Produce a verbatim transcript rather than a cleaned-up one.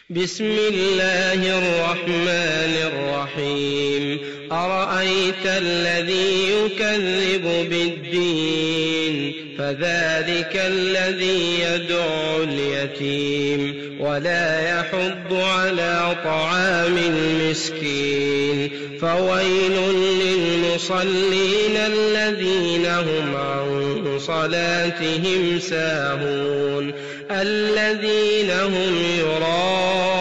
بسم الله الرحمن الرحيم أرأيت الذي يكذب بالدين فذلك الذي يدعو اليتيم ولا يحض على طعام المسكين فويل للمصلين الذين هم عن صلاتهم ساهون الذين هم يراءون